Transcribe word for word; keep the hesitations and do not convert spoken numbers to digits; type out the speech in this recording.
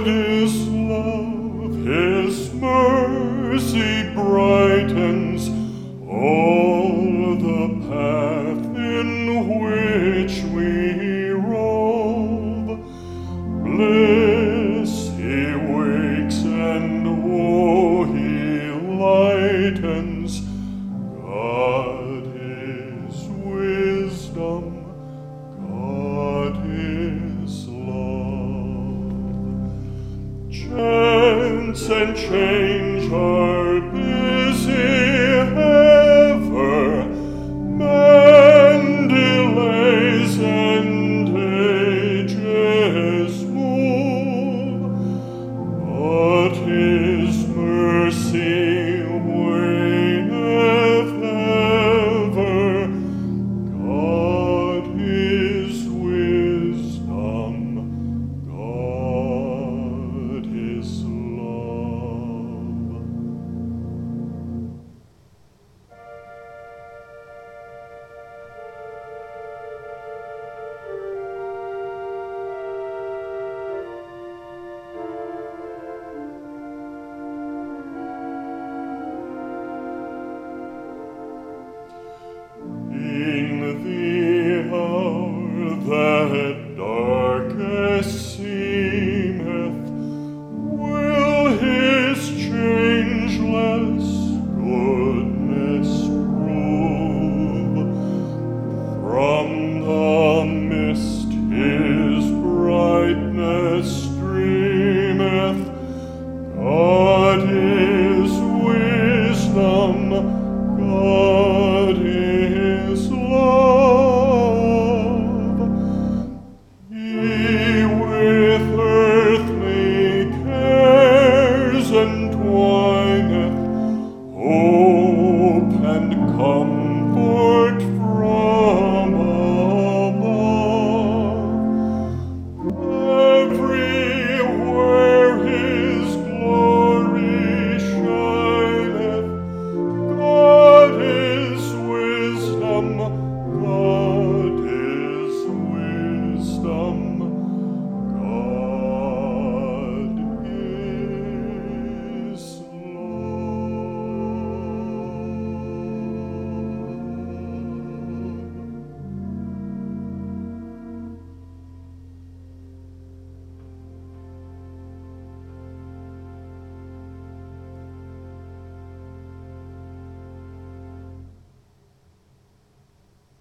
God is love, his mercy brightens all the path in which we rove. Bliss he wakes and woe he lightens. God is wisdom, God is love. Chance and change are busy ever, man delays and ages move, but his mercy waiteth ever. God is wisdom, God is love. In the hour that darkest seemeth, will his changeless goodness prove. From the mist his